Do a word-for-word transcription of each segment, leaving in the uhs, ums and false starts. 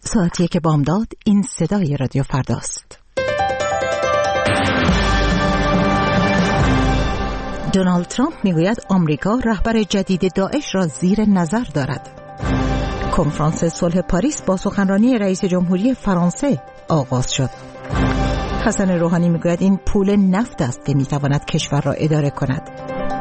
ساعتی که بامداد، این صدای رادیو فرداست. دونالد ترامپ میگوید آمریکا رهبر جدید داعش را زیر نظر دارد. کنفرانس صلح پاریس با سخنرانی رئیس جمهوری فرانسه آغاز شد. حسن روحانی میگوید این پول نفت است که میتواند کشور را اداره کند.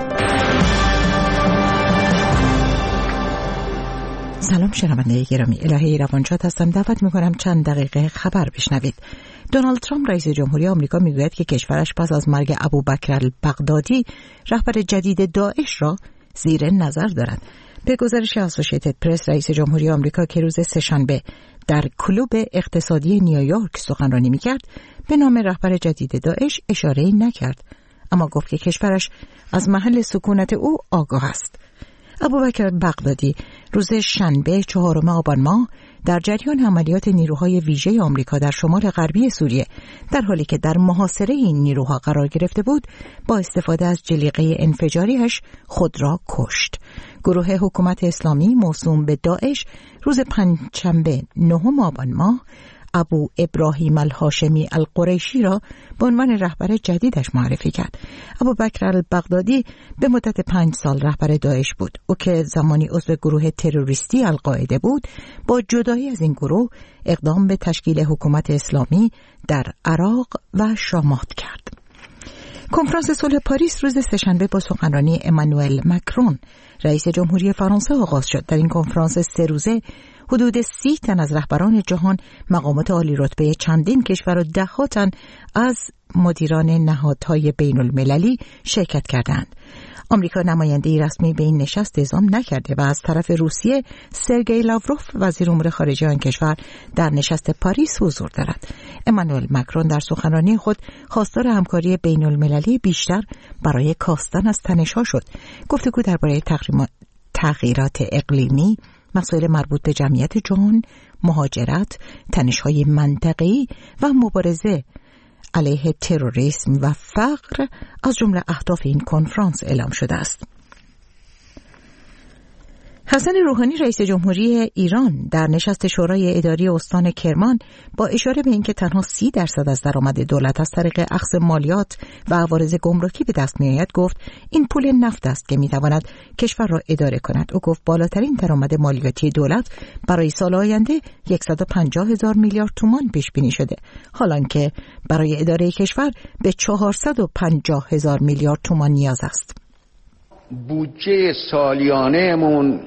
سلام شنونده گرامی، الهه روانشاد هستم. دعوت میکنم چند دقیقه خبر بشنوید. دونالد ترامپ رئیس جمهوری آمریکا میگوید که کشورش پس از مرگ ابوبکر البغدادی رهبر جدید داعش را زیر نظر دارد. به گزارش اسوسییتد پرس، رئیس جمهوری آمریکا که روز سه‌شنبه در کلوب اقتصادی نیویورک سخنرانی میکرد به نام رهبر جدید داعش اشاره‌ای نکرد، اما گفت که کشورش از محل سکونت او آگاه است. ابوبکر بغدادی روز شنبه چهارم آبان ماه در جریان عملیات نیروهای ویژه آمریکا در شمال غربی سوریه در حالی که در محاصره این نیروها قرار گرفته بود با استفاده از جلیقه انفجاریش خود را کشت. گروه حکومت اسلامی موسوم به داعش روز پنجشنبه نهم آبان ماه ابو ابراهیم الهاشمی القریشی را به عنوان رهبر جدیدش معرفی کرد. ابوبکر البغدادی به مدت پنج سال رهبر داعش بود. او که زمانی عضو گروه تروریستی القاعده بود، با جدایی از این گروه اقدام به تشکیل حکومت اسلامی در عراق و شامات کرد. کنفرانس صلح پاریس روز سه‌شنبه با سخنرانی امانوئل مکرون رئیس جمهوری فرانسه آغاز شد. در این کنفرانس سه روزه حدود سی تن از رهبران جهان، مقامات عالی رتبه چندین کشور و ده‌ها تن از مدیران نهادهای بین المللی شرکت کردند. آمریکا نماینده‌ای رسمی به این نشست اعزام نکرده و از طرف روسیه سرگئی لاوروف وزیر امور خارجه آن کشور در نشست پاریس حضور دارد. امانوئل مکرون در سخنرانی خود خواستار همکاری بین المللی بیشتر برای کاستن از تنش‌ها شد. گفتگو درباره تغییرات اقلیمی، مسائل مربوط به جمعیت جهان، مهاجرت، تنش‌های منطقه‌ای و مبارزه علیه تروریسم و فقر از جمله اهداف این کنفرانس اعلام شده است. حسن روحانی رئیس جمهوری ایران در نشست شورای اداری استان کرمان با اشاره به اینکه تنها سی درصد از درآمد دولت از طریق اخذ مالیات و عوارض گمرکی به دست می‌آید گفت این پول نفت است که می‌تواند کشور را اداره کند. او گفت بالاترین درآمد مالیاتی دولت برای سال آینده صد و پنجاه هزار میلیارد تومان پیش بینی شده، حالانکه برای اداره کشور به چهارصد و پنجاه هزار میلیارد تومان نیاز است. بودجه سالیانه‌مون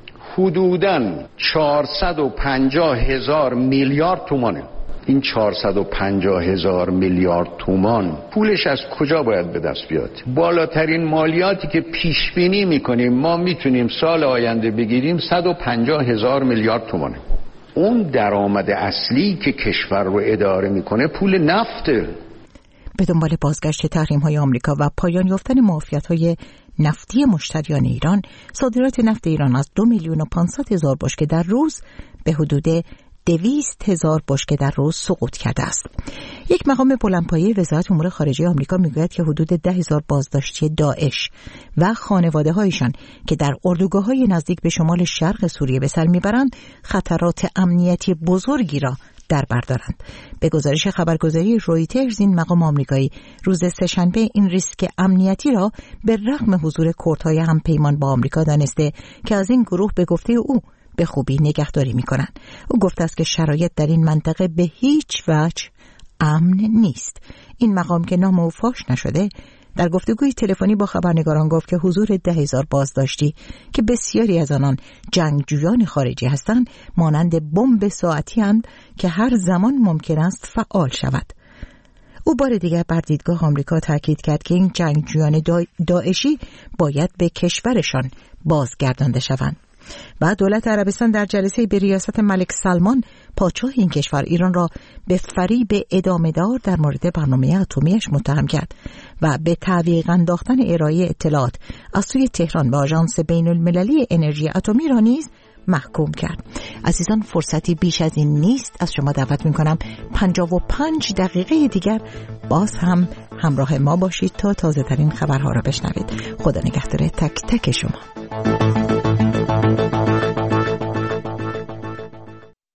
حدوداً چهارصد و پنجاه هزار میلیارد تومانه. این چهارصد و پنجاه هزار میلیارد تومان پولش از کجا باید به دست بیاد؟ بالاترین مالیاتی که پیش بینی میکنیم ما میتونیم سال آینده بگیریم صد و پنجاه هزار میلیارد تومانه. اون درآمد اصلی که کشور رو اداره میکنه پول نفته. به دنبال بازگشت تحریم‌های آمریکا و پایان یافتن معافیت‌های نفتی مشتریان ایران، صادرات نفت ایران از دو میلیون و پانصد هزار بشکه در روز به حدود دویست هزار بشکه در روز سقوط کرده است. یک مقام بلندپایه وزارت امور خارجه آمریکا میگوید که حدود ده هزار بازداشتی داعش و خانواده‌هایشان که در اردوگاه‌های نزدیک به شمال شرق سوریه به سر میبرند، خطرات امنیتی بزرگی را در بر دارند. به گزارش خبرگزاری رویترز، این مقام آمریکایی روز سه‌شنبه این ریسک امنیتی را به رغم حضور کردهای همپیمان با آمریکا دانسته که از این گروه به گفته او به خوبی نگهداری می‌کنند. او گفته است که شرایط در این منطقه به هیچ وجه امن نیست. این مقام که نام او فاش نشده در گفتگوی تلفنی با خبرنگاران گفت که حضور ده هزار بازداشتی که بسیاری از آنان جنگجویان خارجی هستند مانند بمب ساعتی اند که هر زمان ممکن است فعال شود. او بار دیگر بر دیدگاه آمریکا تاکید کرد که این جنگجویان داعشی باید به کشورشان بازگردانده شوند. و دولت عربستان در جلسه به ریاست ملک سلمان پادشاه این کشور ایران را به فریب ادامه دار در مورد برنامه اتمیش متهم کرد و به تعویق انداختن ارائه اطلاعات از سوی تهران به آژانس بین المللی انرژی اتمی را نیز محکوم کرد. عزیزان، فرصتی بیش از این نیست. از شما دعوت می‌کنم پنجاه و پنج دقیقه دیگر باز هم همراه ما باشید تا تازه ترین خبرها را بشنوید. خدا نگهدار تک تک شما.